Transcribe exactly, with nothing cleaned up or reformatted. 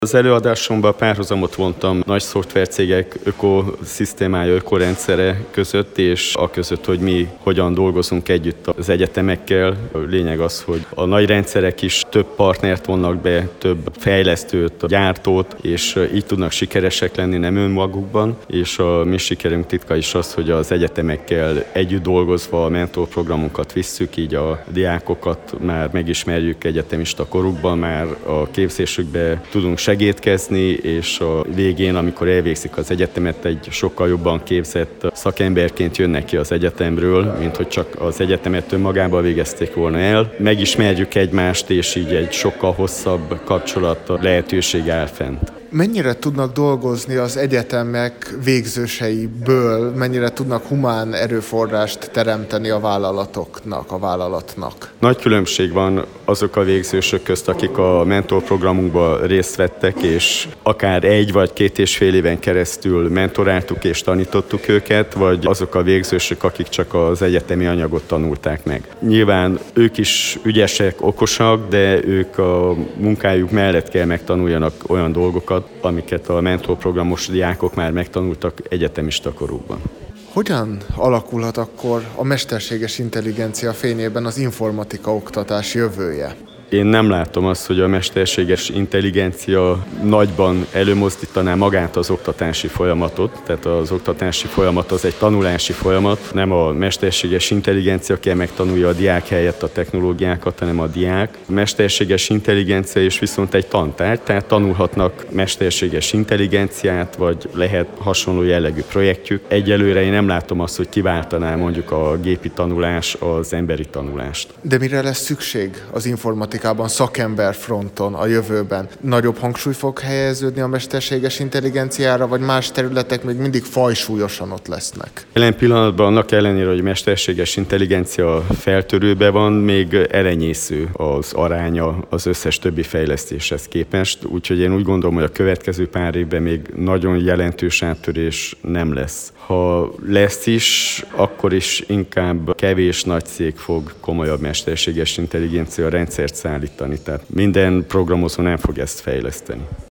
Az előadásomban párhuzamot vontam nagy szoftvercégek ökoszisztémája, ökorendszere között, és a között, hogy mi hogyan dolgozunk együtt az egyetemekkel. A lényeg az, hogy a nagy rendszerek is több partnert vonnak be, több fejlesztőt, gyártót, és így tudnak sikeresek lenni nem önmagukban, és a mi sikerünk titka is az, hogy az egyetemekkel együtt dolgozva a mentorprogramunkat visszük, így a diákokat már megismerjük egyetemista korukban, már a képzésükbe tudunk segítkezni, és a végén, amikor elvégzik az egyetemet, egy sokkal jobban képzett szakemberként jönnek ki az egyetemről, mint hogy csak az egyetemet önmagában végezték volna el. Megismerjük egymást, és így egy sokkal hosszabb kapcsolat lehetőség áll fent. Mennyire tudnak dolgozni az egyetemek végzőseiből, mennyire tudnak humán erőforrást teremteni a vállalatoknak, a vállalatnak? Nagy különbség van azok a végzősök közt, akik a mentorprogramunkban részt vettek, és akár egy vagy két és fél éven keresztül mentoráltuk és tanítottuk őket, vagy azok a végzősök, akik csak az egyetemi anyagot tanulták meg. Nyilván ők is ügyesek, okosak, de ők a munkájuk mellett kell megtanuljanak olyan dolgokat, amiket a mentorprogramos diákok már megtanultak egyetemista korukban. Hogyan alakulhat akkor a mesterséges intelligencia fényében az informatika oktatás jövője? Én nem látom azt, hogy a mesterséges intelligencia nagyban előmozdítaná magát az oktatási folyamatot. Tehát az oktatási folyamat az egy tanulási folyamat. Nem a mesterséges intelligencia kell megtanulja a diák helyett a technológiákat, hanem a diák. A mesterséges intelligencia is viszont egy tantárgy, tehát tanulhatnak mesterséges intelligenciát, vagy lehet hasonló jellegű projektjük. Egyelőre én nem látom azt, hogy kiváltaná mondjuk a gépi tanulás az emberi tanulást. De mire lesz szükség az informatika szakember fronton a jövőben? Nagyobb hangsúly fog helyeződni a mesterséges intelligenciára, vagy más területek még mindig fajsúlyosan ott lesznek? Jelen pillanatban annak ellenére, hogy mesterséges intelligencia feltörőbe van, még elenyésző az aránya az összes többi fejlesztéshez képest, úgyhogy én úgy gondolom, hogy a következő pár évben még nagyon jelentős áttörés nem lesz. Ha lesz is, akkor is inkább kevés nagy cég fog komolyabb mesterséges intelligencia rendszert szállítani, tehát minden programozó nem fog ezt fejleszteni.